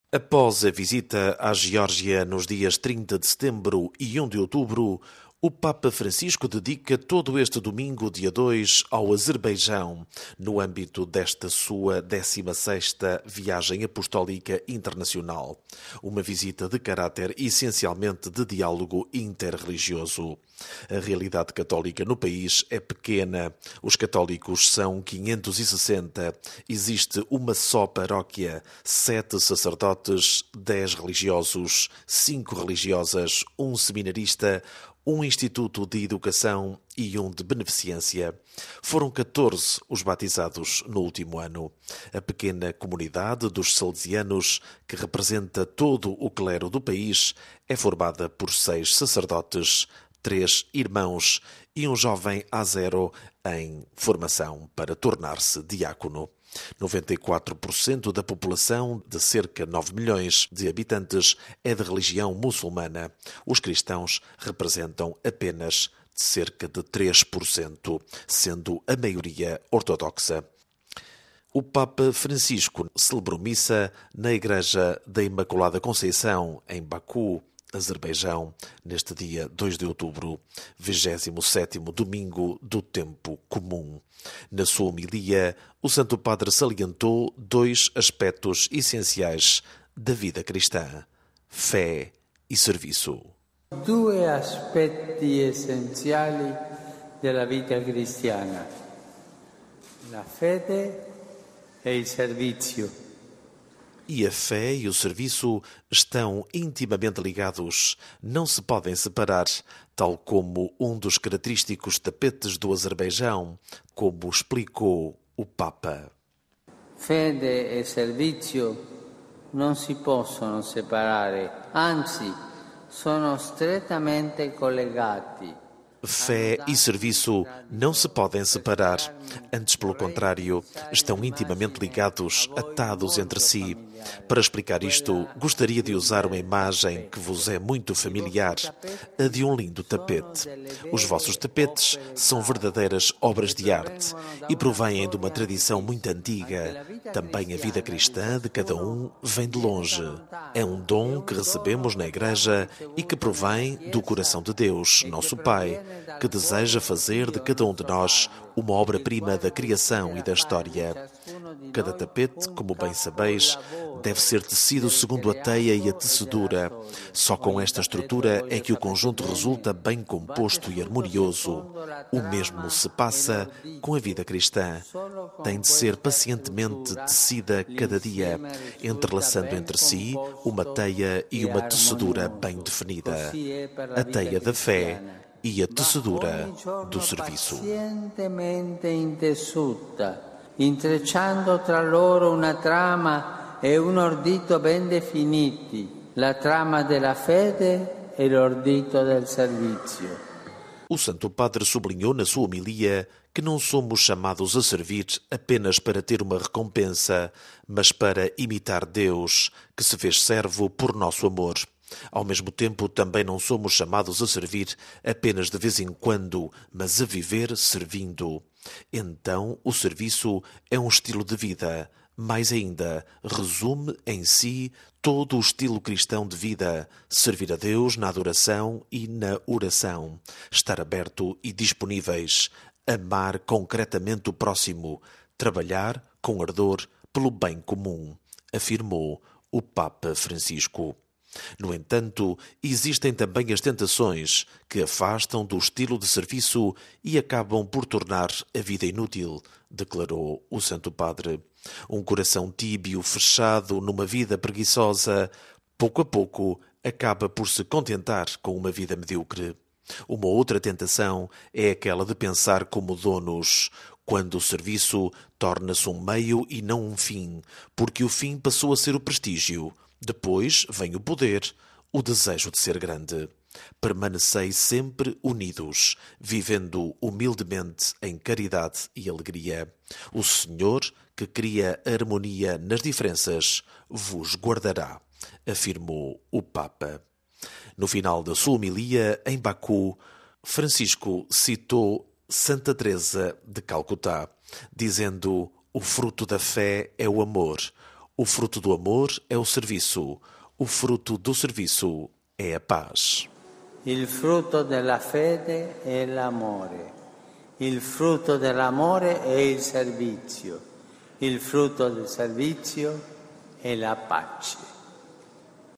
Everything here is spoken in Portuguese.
Após a visita à Geórgia nos dias 30 de setembro e 1 de outubro, o Papa Francisco dedica todo este domingo, dia 2, ao Azerbaijão, no âmbito desta sua 16ª viagem apostólica internacional. Uma visita de caráter essencialmente de diálogo interreligioso. A realidade católica no país é pequena. Os católicos são 560. Existe uma só paróquia, 7 sacerdotes, 10 religiosos, 5 religiosas, um seminarista, um instituto de educação e um de beneficência. Foram 14 os batizados no último ano. A pequena comunidade dos salesianos, que representa todo o clero do país, é formada por 6 sacerdotes, 3 irmãos e um jovem azero em formação para tornar-se diácono. 94% da população, de cerca de 9 milhões de habitantes, é de religião muçulmana. Os cristãos representam apenas cerca de 3%, sendo a maioria ortodoxa. O Papa Francisco celebrou missa na Igreja da Imaculada Conceição, em Baku, Azerbaijão, neste dia 2 de outubro, 27º domingo do tempo comum. Na sua homilia, o Santo Padre salientou 2 aspectos essenciais da vida cristã: fé e serviço. 2 aspetti essenziali della vita cristiana: la fede e il servizio. E a fé e o serviço estão intimamente ligados, não se podem separar, tal como um dos característicos tapetes do Azerbaijão, como explicou o Papa. Fede e servizio non si possono separare, anzi, sono strettamente collegati. Fé e serviço não se podem separar. Antes, pelo contrário, estão intimamente ligados, atados entre si. Para explicar isto, gostaria de usar uma imagem que vos é muito familiar, a de um lindo tapete. Os vossos tapetes são verdadeiras obras de arte e provêm de uma tradição muito antiga. Também a vida cristã de cada um vem de longe. É um dom que recebemos na Igreja e que provém do coração de Deus, nosso Pai, que deseja fazer de cada um de nós uma obra-prima da criação e da história. Cada tapete, como bem sabeis, deve ser tecido segundo a teia e a tecedura. Só com esta estrutura é que o conjunto resulta bem composto e harmonioso. O mesmo se passa com a vida cristã. Tem de ser pacientemente tecida cada dia, entrelaçando entre si uma teia e uma tecedura bem definida. A teia da fé e a tecedura do serviço. Intrecciando tra loro una trama e un ordito ben definiti, la trama della fede e l'ordito del servizio. O Santo Padre sublinhou na sua homilia que não somos chamados a servir apenas para ter uma recompensa, mas para imitar Deus, que se fez servo por nosso amor. Ao mesmo tempo, também não somos chamados a servir apenas de vez em quando, mas a viver servindo. Então, o serviço é um estilo de vida. Mais ainda, resume em si todo o estilo cristão de vida: servir a Deus na adoração e na oração, estar aberto e disponíveis, amar concretamente o próximo, trabalhar com ardor pelo bem comum, afirmou o Papa Francisco. No entanto, existem também as tentações que afastam do estilo de serviço e acabam por tornar a vida inútil, declarou o Santo Padre. Um coração tíbio, fechado numa vida preguiçosa, pouco a pouco acaba por se contentar com uma vida medíocre. Uma outra tentação é aquela de pensar como donos, quando o serviço torna-se um meio e não um fim, porque o fim passou a ser o prestígio. Depois vem o poder, o desejo de ser grande. Permanecei sempre unidos, vivendo humildemente em caridade e alegria. O Senhor, que cria a harmonia nas diferenças, vos guardará, afirmou o Papa. No final da sua homilia, em Baku, Francisco citou Santa Teresa de Calcutá, dizendo: o fruto da fé é o amor. O fruto do amor é o serviço. O fruto do serviço é a paz. Il frutto della fede è l'amore. Il frutto dell'amore è il servizio. Il frutto del servizio è la pace.